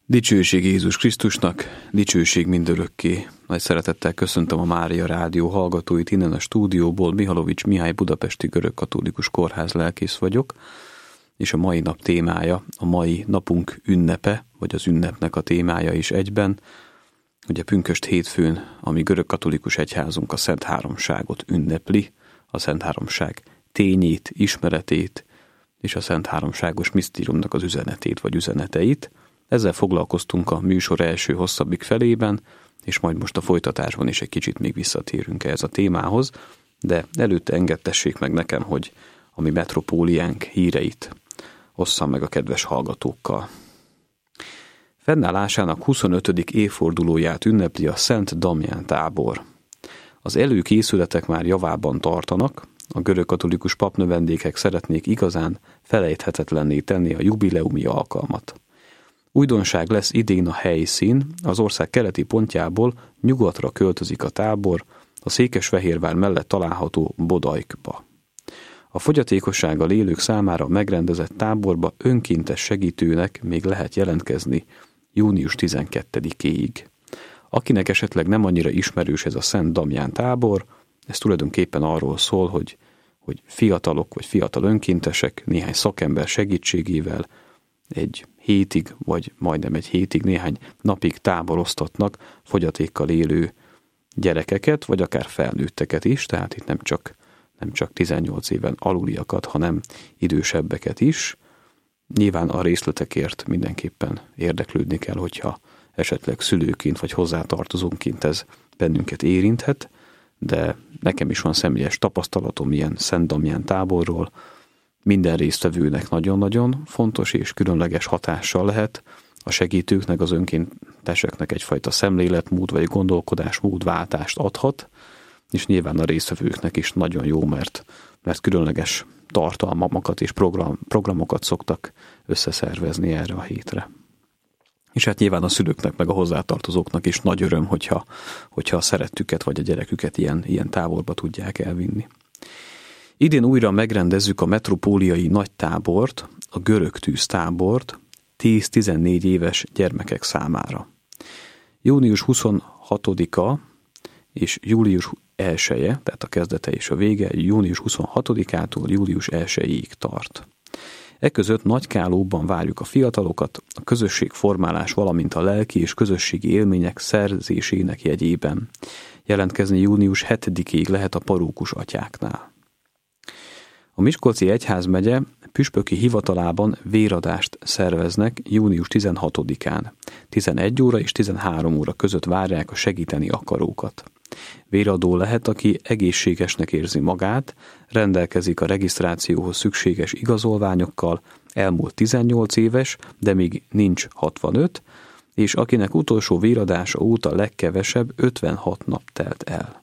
Dicsőség Jézus Krisztusnak, dicsőség mindörökké. Nagy szeretettel köszöntöm a Mária Rádió hallgatóit innen a stúdióból. Mihálovics Mihály budapesti görögkatolikus kórház lelkész vagyok, és a mai nap témája, a mai napunk ünnepe, vagy az ünnepnek a témája is egyben. Ugye pünkösd hétfőn, ami görögkatolikus egyházunk a Szent Háromságot ünnepli, a Szent Háromság tényét, ismeretét, és a Szent Háromságos misztériumnak az üzenetét vagy üzeneteit. Ezzel foglalkoztunk a műsor első hosszabbik felében, és majd most a folytatásban is egy kicsit még visszatérünk ehhez a témához, de előtte engedtessék meg nekem, hogy a mi metropóliánk híreit osszam meg a kedves hallgatókkal. Fennállásának 25. évfordulóját ünnepli a Szent Damján tábor. Az előkészületek már javában tartanak, a görögkatolikus papnövendékek szeretnék igazán felejthetetlenné tenni a jubileumi alkalmat. Újdonság lesz idén a helyszín, az ország keleti pontjából nyugatra költözik a tábor, a Székesfehérvár mellett található Bodajkba. A fogyatékossággal élők számára megrendezett táborba önkéntes segítőnek még lehet jelentkezni június 12-éig. Akinek esetleg nem annyira ismerős ez a Szent Damján tábor, ez tulajdonképpen arról szól, hogy fiatalok vagy fiatal önkéntesek néhány szakember segítségével egy hétig, vagy majdnem egy hétig, néhány napig táboroztatnak fogyatékkal élő gyerekeket, vagy akár felnőtteket is, tehát itt nem csak 18 éven aluliakat, hanem idősebbeket is. Nyilván a részletekért mindenképpen érdeklődni kell, hogyha esetleg szülőként vagy hozzátartozónként ez bennünket érinthet, de nekem is van személyes tapasztalatom ilyen Szent Damján táborról. Minden résztvevőnek nagyon-nagyon fontos és különleges hatással lehet, a segítőknek, az önkénteseknek egyfajta szemléletmód vagy gondolkodásmódváltást adhat, és nyilván a résztvevőknek is nagyon jó, mert különleges tartalmakat és programokat szoktak összeszervezni erre a hétre. És hát nyilván a szülőknek meg a hozzátartozóknak is nagy öröm, hogyha a szerettüket vagy a gyereküket ilyen táborba tudják elvinni. Idén újra megrendezzük a metropóliai nagy tábort, a görög tűztábort 10-14 éves gyermekek számára. Június 26-a és július 1-e, tehát a kezdete és a vége június 26-ától július 1-ig tart. Eközött Nagykálóban várjuk a fiatalokat, a közösségformálás, valamint a lelki és közösségi élmények szerzésének jegyében. Jelentkezni június 7-ig lehet a parókus atyáknál. A Miskolci Egyházmegye püspöki hivatalában véradást szerveznek június 16-án. 11 óra és 13 óra között várják a segíteni akarókat. Véradó lehet, aki egészségesnek érzi magát, rendelkezik a regisztrációhoz szükséges igazolványokkal, elmúlt 18 éves, de még nincs 65, és akinek utolsó véradása óta legkevesebb 56 nap telt el.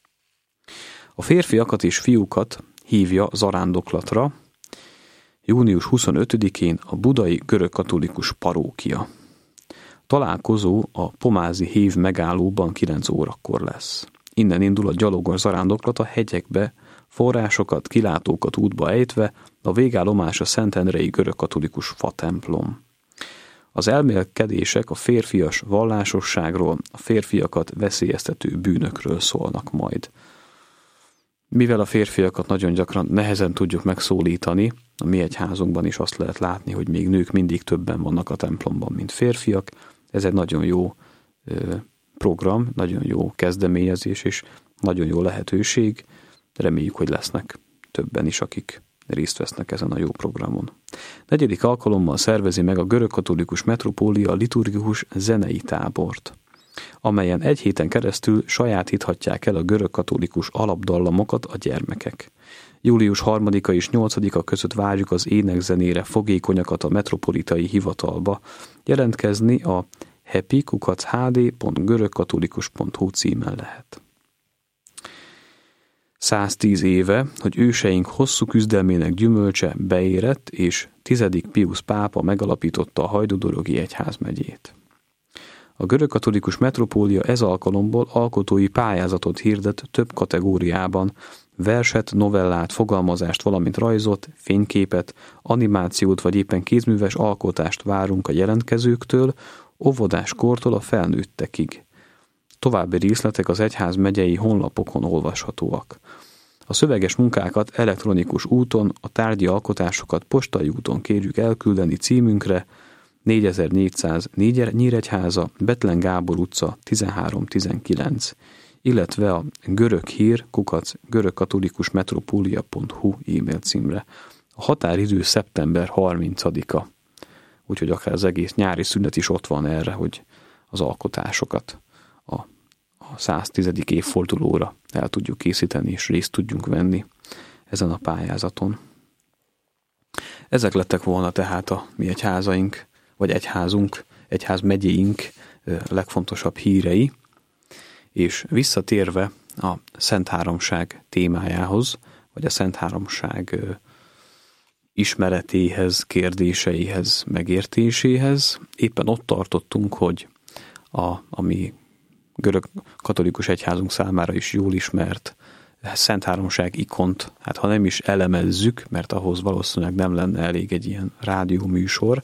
A férfiakat és fiúkat hívja zarándoklatra június 25-én a budai görögkatolikus parókia. Találkozó a Pomázi hév megállóban 9 órakor lesz. Innen indul a gyalogos zarándoklat a hegyekbe, forrásokat, kilátókat útba ejtve, a végállomás a Szentendrei görögkatolikus fatemplom. Az elmélkedések a férfias vallásosságról, a férfiakat veszélyeztető bűnökről szólnak majd. Mivel a férfiakat nagyon gyakran nehezen tudjuk megszólítani, a mi egyházunkban is azt lehet látni, hogy még nők mindig többen vannak a templomban, mint férfiak. Ez egy nagyon jó program, nagyon jó kezdeményezés, és nagyon jó lehetőség. Reméljük, hogy lesznek többen is, akik részt vesznek ezen a jó programon. 4. alkalommal szervezi meg a görögkatolikus metropólia liturgikus zenei tábort, amelyen egy héten keresztül sajátíthatják el a görögkatolikus alapdallamokat a gyermekek. Július 3-a és 8-a között várjuk az énekzenére fogékonyakat a metropolitai hivatalba. Jelentkezni a happy@hd.görögkatolikus.hu címen lehet. 110 éve, hogy őseink hosszú küzdelmének gyümölcse beérett, és 10. Piusz pápa megalapította a hajdúdorogi egyházmegyét. A görögkatolikus metropólia ez alkalomból alkotói pályázatot hirdet több kategóriában, verset, novellát, fogalmazást, valamint rajzot, fényképet, animációt vagy éppen kézműves alkotást várunk a jelentkezőktől, óvodás kortól a felnőttekig. További részletek az egyház megyei honlapokon olvashatóak. A szöveges munkákat elektronikus úton, a tárgyi alkotásokat postai úton kérjük elküldeni címünkre, 4400 Nyíregyháza, Bethlen Gábor utca 1319, illetve a göröghír@görögkatolikusmetropolia.hu e-mail címre. A határidő szeptember 30-a, úgyhogy akár az egész nyári szünet is ott van erre, hogy az alkotásokat a 110. évfordulóra el tudjuk készíteni, és részt tudjunk venni ezen a pályázaton. Ezek lettek volna tehát a mi egyházaink, vagy egyházmegyéink legfontosabb hírei, és visszatérve a Szent Háromság témájához, vagy a Szent Háromság ismeretéhez, kérdéseihez, megértéséhez, éppen ott tartottunk, hogy a mi görög katolikus egyházunk számára is jól ismert Szent Háromság ikont, hát ha nem is elemezzük, mert ahhoz valószínűleg nem lenne elég egy ilyen rádióműsor,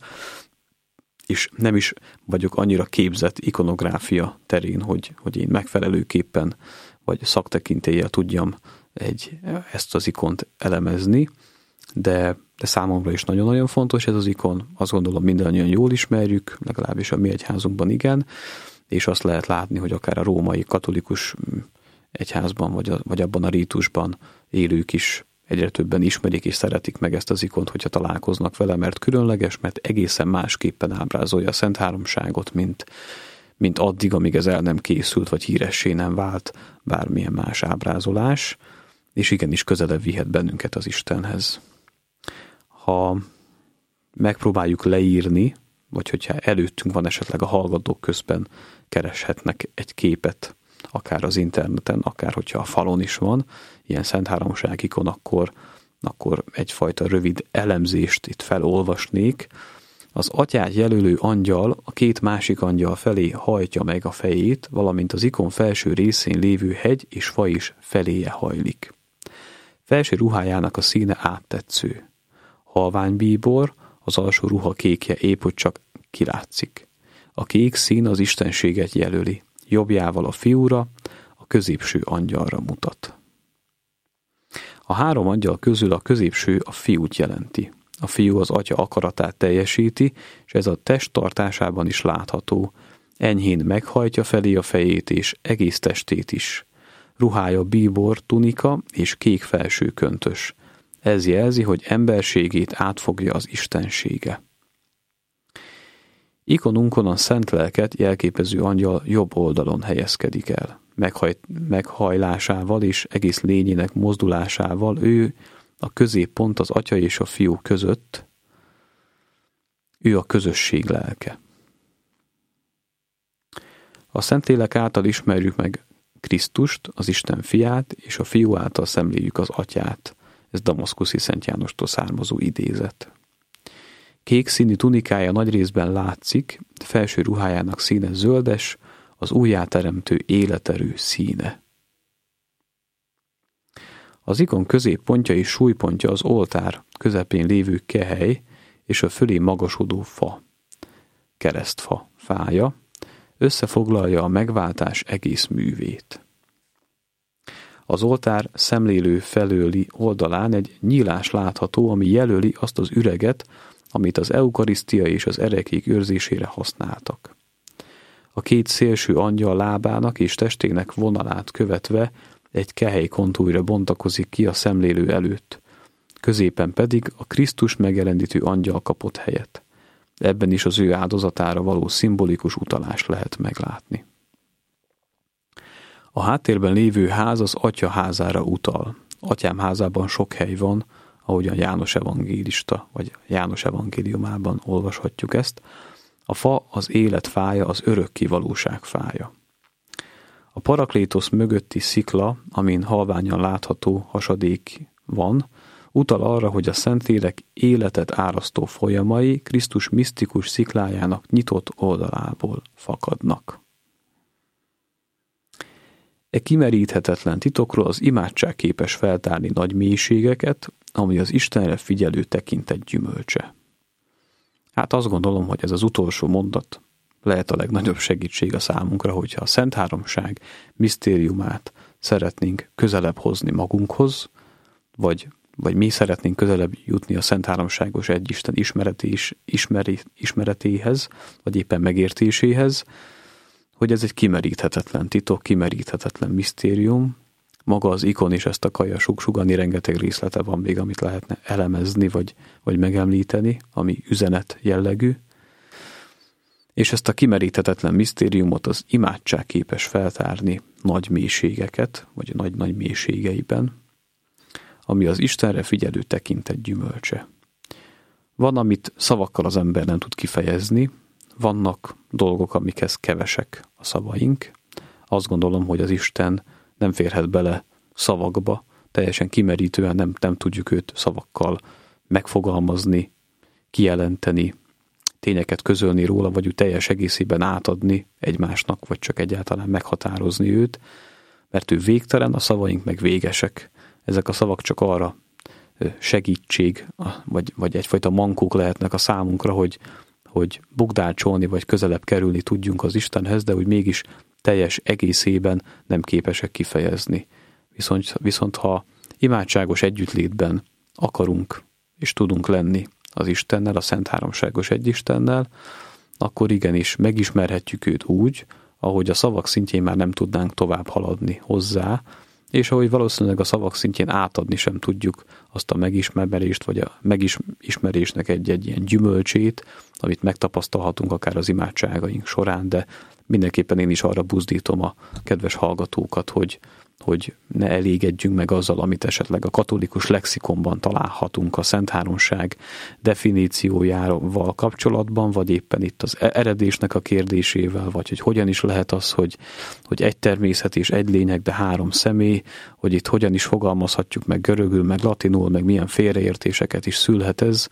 és nem is vagyok annyira képzett ikonográfia terén, hogy én megfelelőképpen vagy szaktekintéllyel tudjam ezt az ikont elemezni, de számomra is nagyon-nagyon fontos ez az ikon, azt gondolom mindannyian jól ismerjük, legalábbis a mi egyházunkban igen, és azt lehet látni, hogy akár a római katolikus egyházban, vagy abban a rítusban élők is egyre többen ismerik és szeretik meg ezt az ikont, hogyha találkoznak vele, mert különleges, mert egészen másképpen ábrázolja a Szent Háromságot, mint addig, amíg ez el nem készült, vagy híressé nem vált bármilyen más ábrázolás, és igenis közelebb vihet bennünket az Istenhez. Ha megpróbáljuk leírni, vagy hogyha előttünk van esetleg a hallgatók közben kereshetnek egy képet, akár az interneten, akár hogyha a falon is van, ilyen Szent Háromság ikon, akkor egyfajta rövid elemzést itt felolvasnék. Az atyát jelölő angyal a két másik angyal felé hajtja meg a fejét, valamint az ikon felső részén lévő hegy és fa is feléje hajlik. Felső ruhájának a színe áttetsző. Halvány bíbor, az alsó ruha kékje épp hogy csak kilátszik. A kék szín az istenséget jelöli. Jobbjával a fiúra, a középső angyalra mutat. A három angyal közül a középső a fiút jelenti. A fiú az atya akaratát teljesíti, és ez a test tartásában is látható. Enyhén meghajtja felé a fejét és egész testét is. Ruhája bíbor, tunika és kék felső köntös. Ez jelzi, hogy emberségét átfogja az istensége. Ikonunkon a szent lelket jelképező angyal jobb oldalon helyezkedik el. Meghajlásával és egész lényének mozdulásával ő a középpont az atya és a fiú között, ő a közösség lelke. A Szentlélek által ismerjük meg Krisztust, az Isten fiát, és a fiú által szemléljük az atyát. Ez damaszkuszi Szent Jánostól származó idézet. Kék színű tunikája nagy részben látszik, felső ruhájának színe zöldes, az újjáteremtő életerő színe. Az ikon középpontja és súlypontja az oltár közepén lévő kehely és a fölé magasodó fa, keresztfa fája, összefoglalja a megváltás egész művét. Az oltár szemlélő felőli oldalán egy nyílás látható, ami jelöli azt az üreget, amit az eukarisztia és az erekék őrzésére használtak. A két szélső angyal lábának és testének vonalát követve egy kehely kontúrja bontakozik ki a szemlélő előtt, középen pedig a Krisztus megjelenítő angyal kapott helyet. Ebben is az ő áldozatára való szimbolikus utalást lehet meglátni. A háttérben lévő ház az atya házára utal. Atyám házában sok hely van, ahogyan János evangélista, vagy János evangéliumában olvashatjuk ezt. A fa az élet fája, az örökké valóság fája. A paraklétosz mögötti szikla, amin halványan látható hasadék van, utal arra, hogy a Szentlélek életet árasztó folyamai Krisztus misztikus sziklájának nyitott oldalából fakadnak. E kimeríthetetlen titokról az imádság képes feltárni nagy mélységeket, ami az Istenre figyelő tekintet gyümölcse. Hát azt gondolom, hogy ez az utolsó mondat lehet a legnagyobb segítség a számunkra, hogyha a Szent Háromság misztériumát szeretnénk közelebb hozni magunkhoz, vagy mi szeretnénk közelebb jutni a Szent Háromságos Egyisten ismeretéhez, vagy éppen megértéséhez, hogy ez egy kimeríthetetlen titok, kimeríthetetlen misztérium. Maga az ikon is ezt akarja suggani, rengeteg részlete van még, amit lehetne elemezni, vagy megemlíteni, ami üzenet jellegű. És ezt a kimeríthetetlen misztériumot az imádság képes feltárni nagy mélységeket, vagy nagy mélységeiben, ami az Istenre figyelő tekintet gyümölcse. Van, amit szavakkal az ember nem tud kifejezni, vannak dolgok, amikhez kevesek a szavaink. Azt gondolom, hogy az Isten nem férhet bele szavakba, teljesen kimerítően nem tudjuk őt szavakkal megfogalmazni, kijelenteni, tényeket közölni róla, vagy úgy teljes egészében átadni egymásnak, vagy csak egyáltalán meghatározni őt, mert ő végtelen, a szavaink meg végesek. Ezek a szavak csak arra segítség, vagy egyfajta mankók lehetnek a számunkra, hogy bukdácsolni, vagy közelebb kerülni tudjunk az Istenhez, de úgy mégis teljes egészében nem képesek kifejezni. Viszont ha imádságos együttlétben akarunk és tudunk lenni az Istennel, a Szent Háromságos Egyistennel, akkor igenis megismerhetjük őt úgy, ahogy a szavak szintjén már nem tudnánk tovább haladni hozzá, és ahogy valószínűleg a szavak szintjén átadni sem tudjuk azt a megismerést, vagy a megismerésnek egy ilyen gyümölcsét, amit megtapasztalhatunk akár az imádságaink során, de mindenképpen én is arra buzdítom a kedves hallgatókat, hogy ne elégedjünk meg azzal, amit esetleg a katolikus lexikonban találhatunk a Szent Háromság definíciójával kapcsolatban, vagy éppen itt az eredésnek a kérdésével, vagy hogy hogyan is lehet az, hogy egy természet és egy lényeg, de három személy, hogy itt hogyan is fogalmazhatjuk meg görögül, meg latinul, meg milyen félreértéseket is szülhet ez.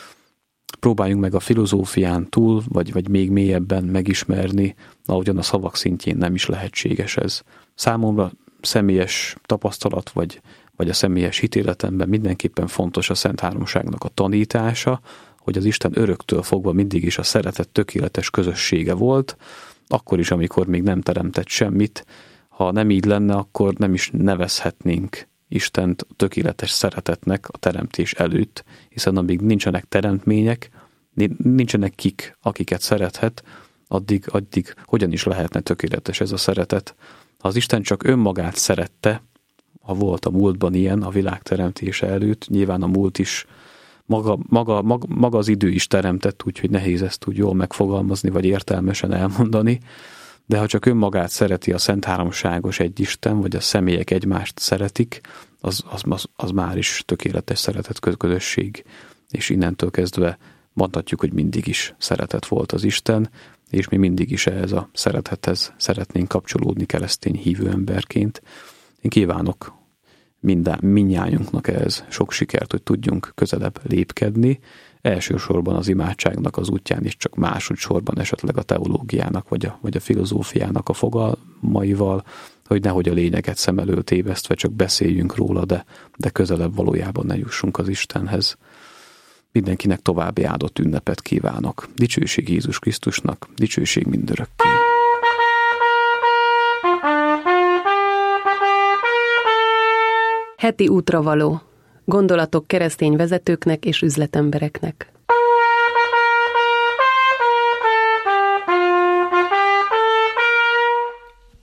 Próbáljunk meg a filozófián túl, vagy még mélyebben megismerni, ahogyan a szavak szintjén nem is lehetséges ez. Számomra személyes tapasztalat, vagy a személyes hitéletemben mindenképpen fontos a Szent Háromságnak a tanítása, hogy az Isten öröktől fogva mindig is a szeretet tökéletes közössége volt, akkor is, amikor még nem teremtett semmit. Ha nem így lenne, akkor nem is nevezhetnénk Istent a tökéletes szeretetnek a teremtés előtt, hiszen amíg nincsenek teremtmények, nincsenek akiket szerethet, addig hogyan is lehetne tökéletes ez a szeretet. Ha az Isten csak önmagát szerette, ha volt a múltban ilyen, a világ teremtése előtt, nyilván a múlt is, maga az idő is teremtett, úgyhogy nehéz ezt úgy jól megfogalmazni, vagy értelmesen elmondani, de ha csak önmagát szereti a Szent Háromságos Egyisten, vagy a személyek egymást szeretik, az már is tökéletes szeretet közösség, és innentől kezdve mondhatjuk, hogy mindig is szeretet volt az Isten, és mi mindig is ehhez a szeretethez szeretnénk kapcsolódni keresztény hívő emberként. Én kívánok mindnyájunknak ehhez sok sikert, hogy tudjunk közelebb lépkedni, elsősorban az imádságnak az útján is, csak másodszorban esetleg a teológiának, vagy a filozófiának a fogalmaival, hogy nehogy a lényeget szem elől tévesztve csak beszéljünk róla, de közelebb valójában ne jussunk az Istenhez. Mindenkinek további áldott ünnepet kívánok. Dicsőség Jézus Krisztusnak, dicsőség mindörökké. Heti útravaló. Gondolatok keresztény vezetőknek és üzletembereknek.